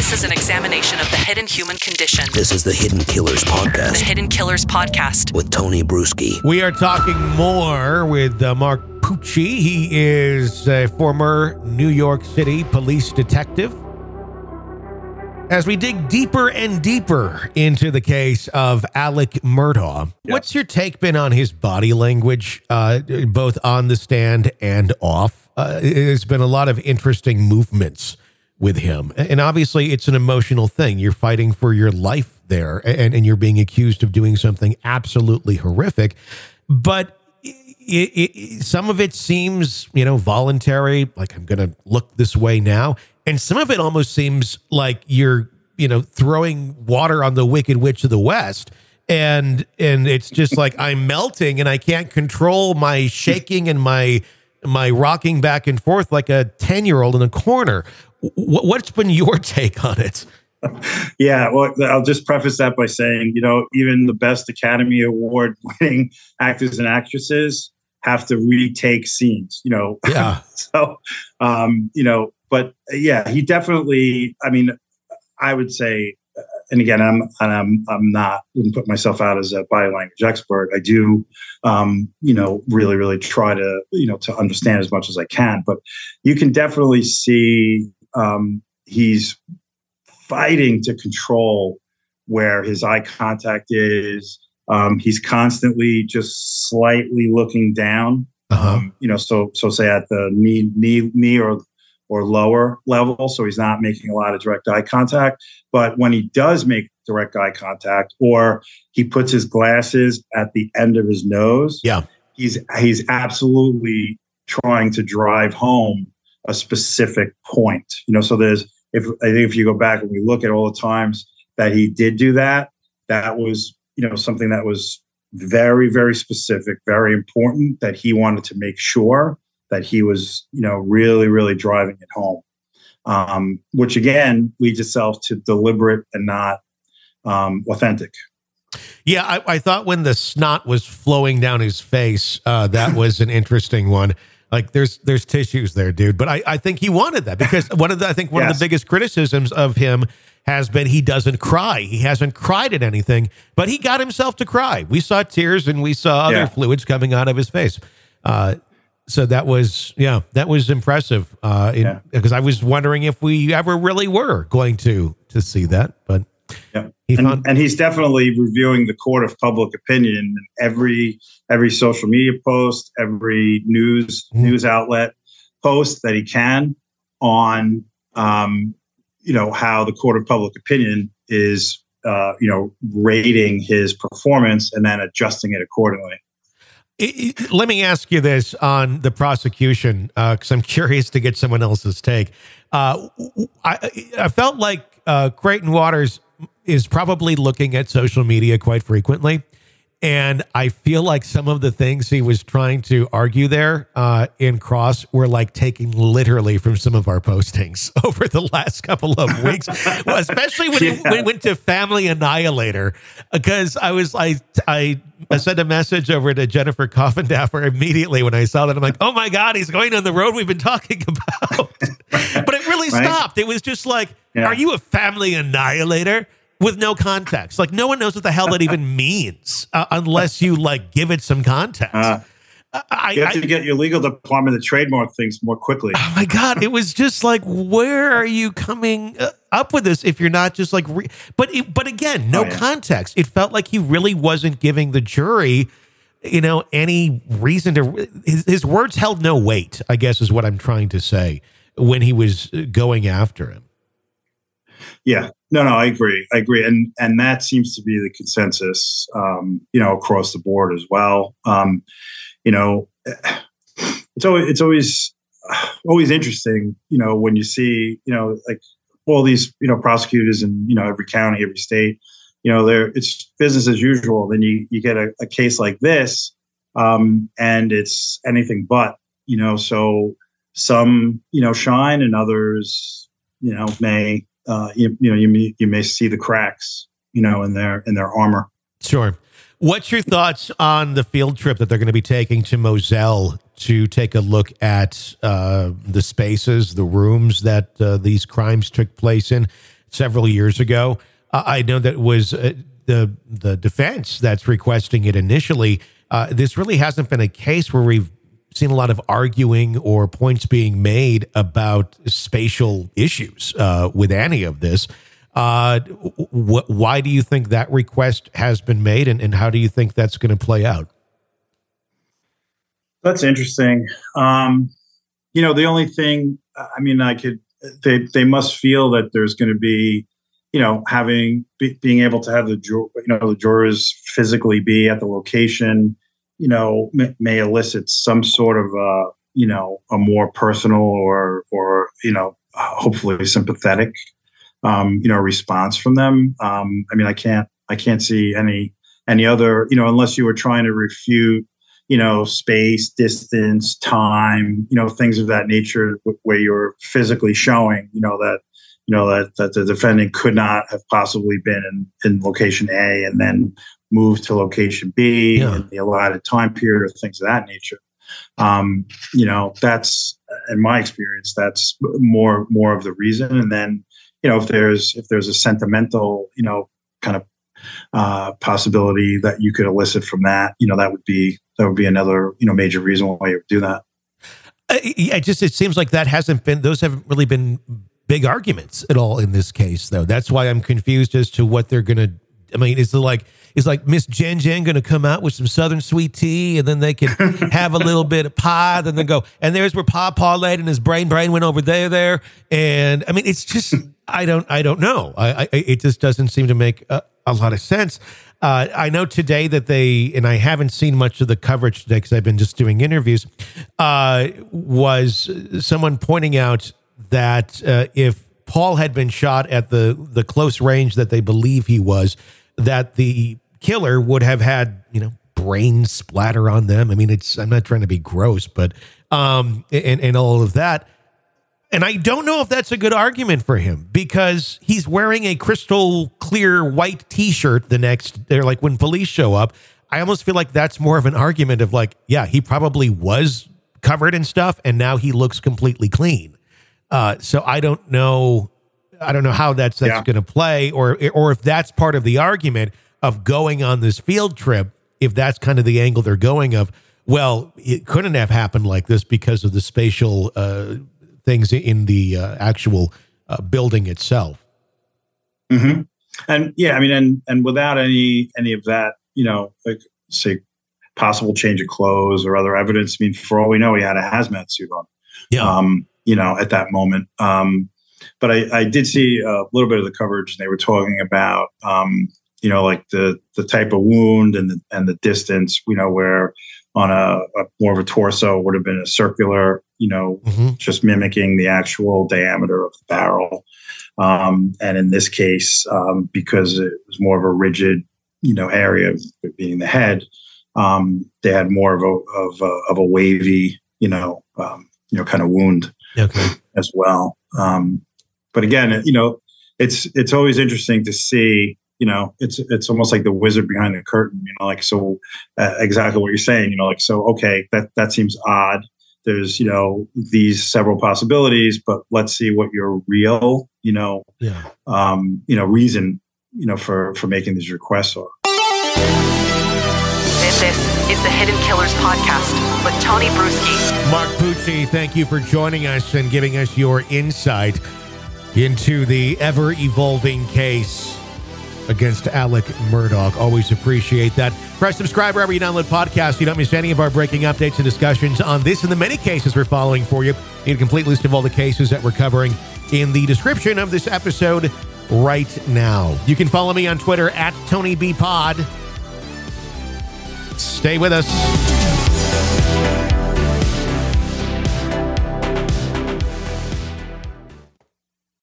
This is an examination of the hidden human condition. This is the Hidden Killers Podcast. The Hidden Killers Podcast. With Tony Bruschi. We are talking more with Mark Pucci. He is a former New York City police detective. As we dig deeper and deeper into the case of Alec Murdaugh, what's your take been on his body language, both on the stand and off? There's been a lot of interesting movements with him. And obviously, it's an emotional thing. You're fighting for your life there, and you're being accused of doing something absolutely horrific. But some of it seems, voluntary, like I'm going to look this way now. And some of it almost seems like you're, throwing water on the Wicked Witch of the West. And it's just like I'm melting and I can't control my shaking and my rocking back and forth like a 10-year-old in a corner. What's been your take on it? Yeah, well, I'll just preface that by saying, even the best Academy Award winning actors and actresses have to retake scenes, Yeah. So, but yeah, he definitely, I would say, and again, I'm not, wouldn't put myself out as a body language expert. I do, really, really try to, to understand as much as I can, but you can definitely see he's fighting to control where his eye contact is. He's constantly just slightly looking down, so say at the knee or lower level. So he's not making a lot of direct eye contact. But when he does make direct eye contact, or he puts his glasses at the end of his nose, he's absolutely trying to drive home a specific point. So if you go back and we look at all the times that he did do that, that was, something that was very, very specific, very important, that he wanted to make sure that he was, really, really driving it home, which again leads itself to deliberate and not authentic. Yeah, I thought when the snot was flowing down his face, that was an interesting one. Like there's tissues there, dude. But I think he wanted that because one of the biggest criticisms of him has been he doesn't cry. He hasn't cried at anything, but he got himself to cry. We saw tears and we saw other fluids coming out of his face. So that was impressive. Because I was wondering if we ever really were going to see that, but and he's definitely reviewing the court of public opinion. Every social media post, every news outlet post that he can on, how the court of public opinion is, rating his performance and then adjusting it accordingly. Let me ask you this on the prosecution, because I'm curious to get someone else's take. I felt like Creighton Waters is probably looking at social media quite frequently. And I feel like some of the things he was trying to argue there in Cross were like taking literally from some of our postings over the last couple of weeks, well, especially when he went to Family Annihilator, because I sent a message over to Jennifer Coffindaffer immediately when I saw that. I'm like, oh my God, he's going on the road we've been talking about. But it really stopped. It was just like, are you a family annihilator? With no context. Like no one knows what the hell that even means unless you give it some context. You have to get your legal department to trademark things more quickly. Oh my God. It was just like, where are you coming up with this if you're not just like, but again, no context. It felt like he really wasn't giving the jury, any reason to, his words held no weight, I guess is what I'm trying to say when he was going after him. Yeah, no, I agree. And that seems to be the consensus, across the board as well. It's always interesting, when you see, like all these, prosecutors in, every county, every state, it's business as usual. Then you get a case like this, and it's anything but, so some, shine and others, may. You may see the cracks, in their armor. Sure. What's your thoughts on the field trip that they're going to be taking to Moselle to take a look at the spaces, the rooms that these crimes took place in? several years ago. I know that was the defense that's requesting it initially. This really hasn't been a case where we've seen a lot of arguing or points being made about spatial issues with any of this. Why do you think that request has been made, and how do you think that's going to play out? That's interesting. The only thing, they must feel that there's going to be, being able to have the jurors physically be at the location, may elicit some sort of a more personal or hopefully sympathetic, response from them. I can't see any other, unless you were trying to refute, space, distance, time, things of that nature, where you're physically showing, that the defendant could not have possibly been in location A and then moved to location B in the allotted time period, or things of that nature. That's, in my experience, that's more of the reason. And then, if there's a sentimental, kind of possibility that you could elicit from that, that would be another, major reason why you would do that. It seems like those haven't really been big arguments at all in this case, though. That's why I'm confused as to what they're going to. It's like Miss Jen going to come out with some Southern sweet tea, and then they can have a little bit of pie, then they go, and there's where Paw laid, and his brain went over there. And it's just, I don't know. It just doesn't seem to make a lot of sense. I know today that and I haven't seen much of the coverage today because I've been just doing interviews, was someone pointing out that if Paul had been shot at the close range that they believe he was, that the killer would have had, brain splatter on them. I'm not trying to be gross, but and all of that. And I don't know if that's a good argument for him, because he's wearing a crystal clear white T-shirt they're like, when police show up, I almost feel like that's more of an argument of like, yeah, he probably was covered in stuff and now he looks completely clean. So I don't know how that's going to play, or if that's part of the argument of going on this field trip, if that's kind of the angle they're going of, well, it couldn't have happened like this because of the spatial things in the actual building itself. Mm-hmm. And and without any of that, like say possible change of clothes or other evidence. For all we know, he had a hazmat suit on. Yeah. At that moment. But I did see a little bit of the coverage, and they were talking about, like the type of wound and the distance, where on a more of a torso would have been a circular, just mimicking the actual diameter of the barrel. And in this case, because it was more of a rigid, area, being the head, they had more of a wavy, kind of wound as well. But again, it's always interesting to see, it's almost like the wizard behind the curtain, exactly what you're saying, okay, that seems odd. There's, these several possibilities, but let's see what your real, reason, for making these requests are. This is the Hidden Killers podcast with Tony Bruschi. Mark Pucci, thank you for joining us and giving us your insight into the ever-evolving case against Alec Murdaugh. Always appreciate that. Press subscribe wherever you download podcasts so you don't miss any of our breaking updates and discussions on this and the many cases we're following for you. Need a complete list of all the cases that we're covering in the description of this episode right now. You can follow me on Twitter at TonyBPod. Stay with us.